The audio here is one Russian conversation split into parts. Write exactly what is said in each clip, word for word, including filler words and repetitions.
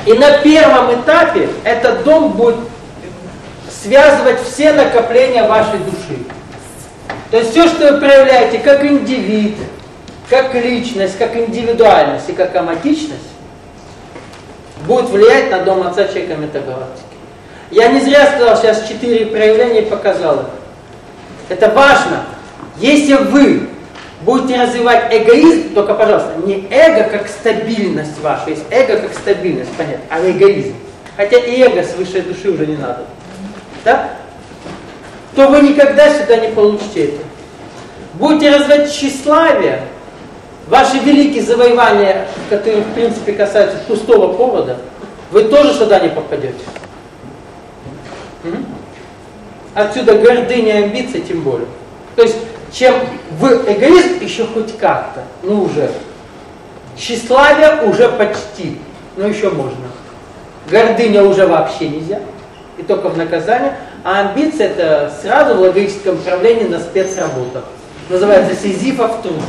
И на первом этапе этот дом будет связывать все накопления вашей души. То есть все, что вы проявляете как индивид, как личность, как индивидуальность и как аматичность, будет влиять на дом Отца Человека Метагалактики. Я не зря сказал сейчас четыре проявления и показал их. Это важно. Если вы будете развивать эгоизм, только, пожалуйста, не эго как стабильность ваша, есть эго как стабильность, понятно, а эгоизм. Хотя и эго с высшей души уже не надо. Да? То вы никогда сюда не получите это. Будете развивать тщеславие, ваши великие завоевания, которые в принципе касаются пустого повода, вы тоже сюда не попадете. Отсюда гордыня и амбиции тем более. То есть, чем вы эгоизм, еще хоть как-то, ну уже. Тщеславие уже почти, но еще можно. Гордыня уже вообще нельзя, и только в наказание. А амбиция это сразу в логическом направлении на спецработах. Называется сизифов труд.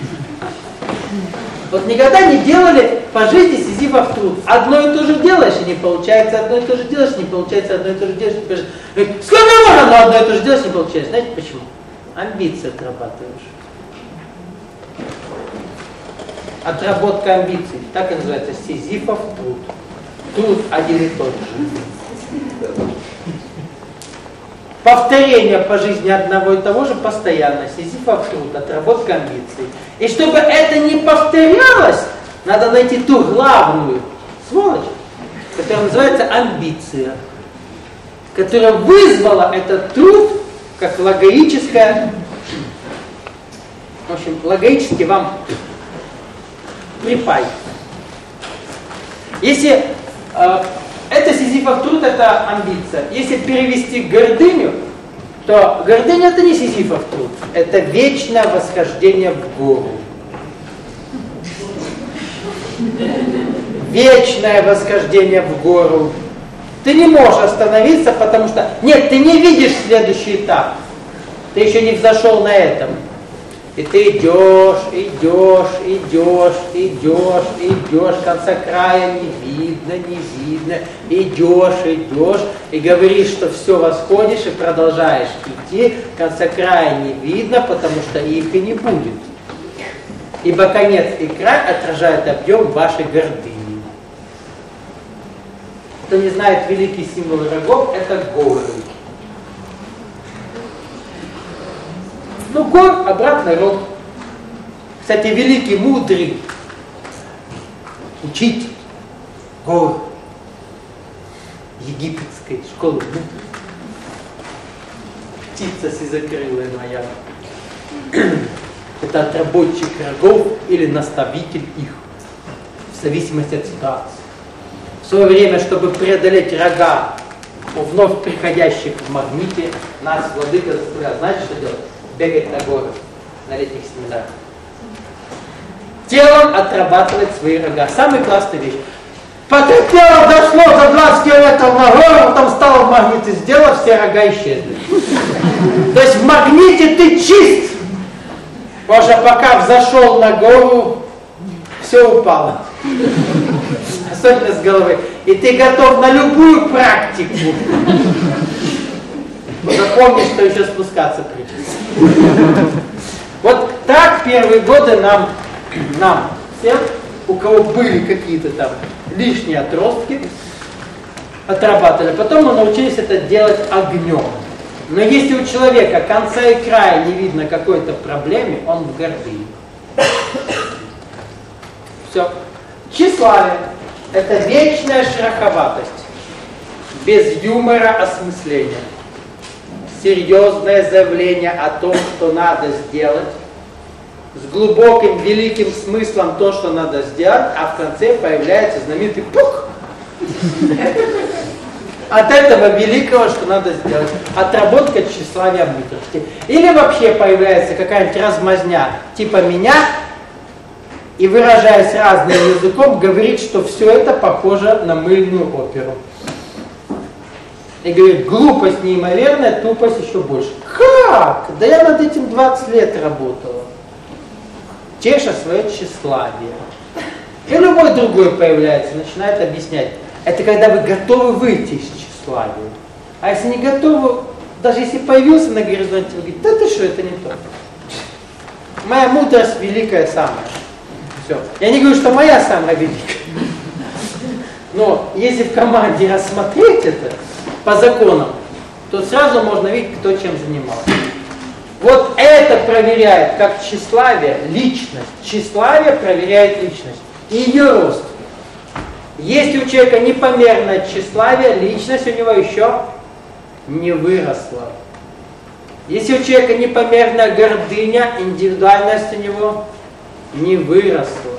Вот никогда не делали по жизни сизифов труд. Одно и то же делаешь, и не получается, одно и то же делаешь, не получается, одно и то же делаешь, не получается. Сколько можно, но одно и то же делаешь, не получается. Знаете почему? Амбиции отрабатываешь. Отработка амбиций. Так и называется сизифов труд. Труд один и тот же. Повторение по жизни одного и того же постоянно. Сизифов труд, отработка амбиций. И чтобы это не повторялось, надо найти ту главную сволочь, которая называется амбиция, которая вызвала этот труд как логическое, в общем, логически вам припай. Если э, это сизифов труд, это амбиция. Если перевести гордыню, то гордыня это не сизифов труд, это вечное восхождение в гору. Вечное восхождение в гору. Ты не можешь остановиться, потому что... Нет, ты не видишь следующий этап. Ты еще не взошел на этом. И ты идешь, идешь, идешь, идешь, идешь, конца края не видно, не видно, идешь, идешь, и говоришь, что все, восходишь, и продолжаешь идти, конца края не видно, потому что их и не будет. Ибо конец и край отражают объем вашей гордыни. Кто не знает великий символ рогов, это горы. Ну, гор, обратно рог. Кстати, великий, мудрый учитель гор египетской школы. Птица сизокрылая моя. Это отработчик рогов или наставитель их, в зависимости от ситуации. В свое время, чтобы преодолеть рога у вновь приходящих в магните, нас владыка заставлял, знаете, что делать? Бегать на горы, на летних семинарах. Телом отрабатывать свои рога. Самая классная вещь. Потерпело, дошло за двадцать километров на гору, потом стало в магните, сделал, все рога исчезли. То есть в магните ты чист. Боже, пока взошел на гору, все упало. Особенно с головы. И ты готов на любую практику. Запомни, что еще спускаться придется. Вот так первые годы нам, нам всем, у кого были какие-то там лишние отростки, отрабатывали. Потом мы научились это делать огнем. Но если у человека конца и края не видно какой-то проблеме, он в гордыне. Все. Тщеславие – это вечная шероховатость, без юмора осмысления. Серьезное заявление о том, что надо сделать, с глубоким, великим смыслом то, что надо сделать, а в конце появляется знаменитый пук. От этого великого, что надо сделать. Отработка тщеславия мудрости. Или вообще появляется какая-нибудь размазня, типа меня, и выражаясь разным языком, говорит, что все это похоже на мыльную оперу. И говорит, глупость неимоверная, тупость еще больше. Как? Да я над этим двадцать лет работала. Теша свое тщеславие. Или любой другой появляется, начинает объяснять. Это когда вы готовы выйти из тщеславия. А если не готовы, даже если появился на горизонте, вы говорите, да ты что, это не то. Моя мудрость великая самая. Все. Я не говорю, что моя самая великая. Но если в команде рассмотреть это по законам, то сразу можно видеть, кто чем занимался. Вот это проверяет, как тщеславие, личность. Тщеславие проверяет личность и ее рост. Если у человека непомерное тщеславие, личность у него еще не выросла. Если у человека непомерная гордыня, индивидуальность у него не выросла.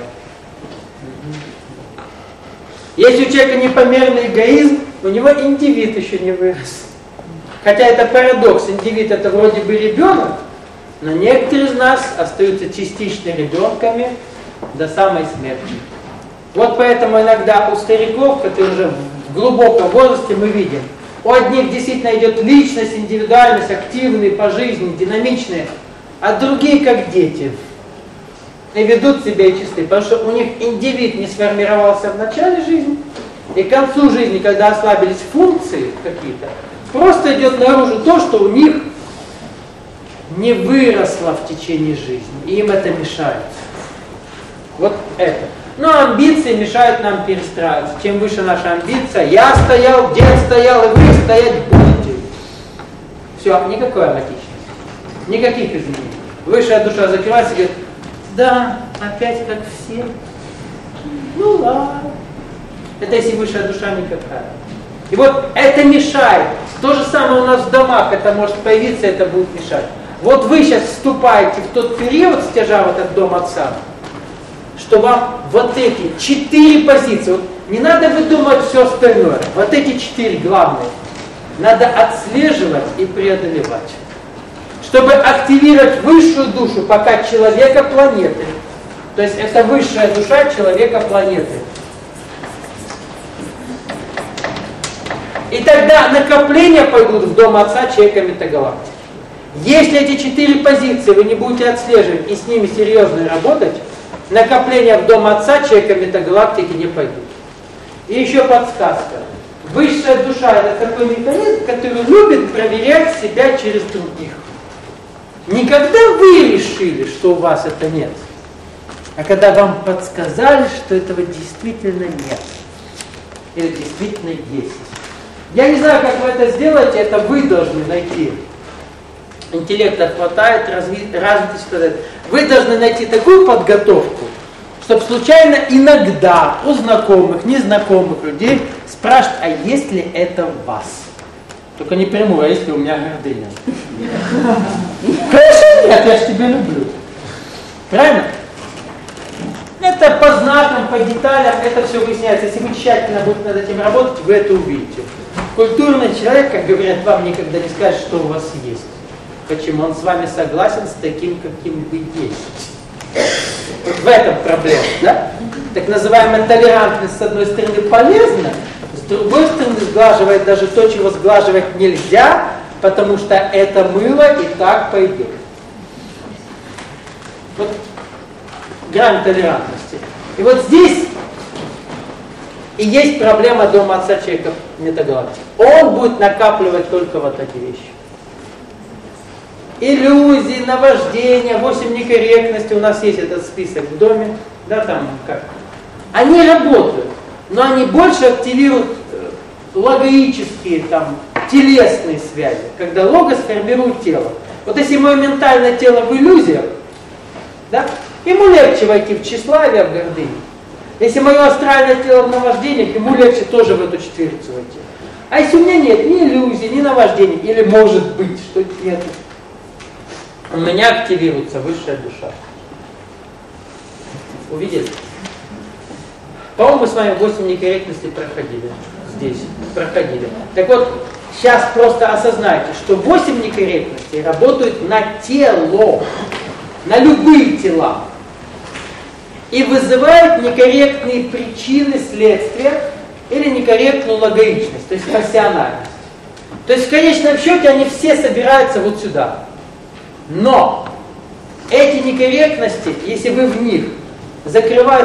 Если у человека непомерный эгоизм, у него индивид еще не вырос. Хотя это парадокс, индивид это вроде бы ребенок, но некоторые из нас остаются частично ребенками до самой смерти. Вот поэтому иногда у стариков, которые уже в глубоком возрасте, мы видим, у одних действительно идет личность, индивидуальность, активные по жизни, динамичные, а другие как дети. И ведут себя и чисты, потому что у них индивид не сформировался в начале жизни, и к концу жизни, когда ослабились функции какие-то, просто идет наружу то, что у них не выросло в течение жизни, и им это мешает. Вот это. Но амбиции мешают нам перестраиваться. Чем выше наша амбиция, я стоял, дед стоял, и вы стоять будете. Все, никакой аматичности, никаких изменений. Высшая душа закрывается и говорит, да, опять как все. Ну ладно. Это если высшая душа никакая. И вот это мешает. То же самое у нас в домах, это может появиться, это будет мешать. Вот вы сейчас вступаете в тот период, стяжа вот этот дом отца, что вам вот эти четыре позиции, вот не надо выдумывать все остальное, вот эти четыре главные, надо отслеживать и преодолевать. Чтобы активировать высшую душу пока человека планеты. То есть это высшая душа человека планеты. И тогда накопления пойдут в дом отца человека метагалактики. Если эти четыре позиции вы не будете отслеживать и с ними серьезно работать, накопления в дом отца человека метагалактики не пойдут. И еще подсказка. Высшая душа это такой механизм, который любит проверять себя через других. Не когда вы решили, что у вас это нет, а когда вам подсказали, что этого действительно нет. Или действительно есть. Я не знаю, как вы это сделаете, это вы должны найти. Интеллекта хватает, разви- развитость. Вы должны найти такую подготовку, чтобы случайно иногда у знакомых, незнакомых людей спрашивать, а есть ли это в вас? Только не прямую, а есть ли у меня гордыня? Конечно нет, я же тебя люблю. Правильно? Это по знакам, по деталям, это все выясняется. Если вы тщательно будете над этим работать, вы это увидите. Культурный человек, как говорят, вам никогда не скажет, что у вас есть. Почему? Он с вами согласен с таким, каким вы есть. Вот в этом проблема, да? Так называемая толерантность, с одной стороны, полезна, с другой стороны, сглаживает даже то, чего сглаживать нельзя, потому что это мыло и так пойдет. Вот грань толерантности. И вот здесь и есть проблема дома отца человека метагалактики. Он будет накапливать только вот эти вещи. Иллюзии, наваждения, восемь некорректностей, у нас есть этот список в доме, да, там как. Они работают, но они больше активируют логические, там, телесные связи, когда логос формирует тело. Вот если мое ментальное тело в иллюзиях, да, ему легче войти в тщеславие, в гордыню. Если мое астральное тело в наваждениях, ему легче тоже в эту четвертицу войти. А если у меня нет ни иллюзий, ни наваждений, или может быть, что нет, у меня активируется высшая душа. Увидели? По-моему, мы с вами восемь некорректностей проходили. Здесь проходили. Так вот, сейчас просто осознайте, что восемь некорректностей работают на тело, на любые тела. И вызывают некорректные причины, следствия или некорректную логичность, то есть пассионарность. То есть в конечном счете они все собираются вот сюда. Но эти некорректности, если вы в них закрываете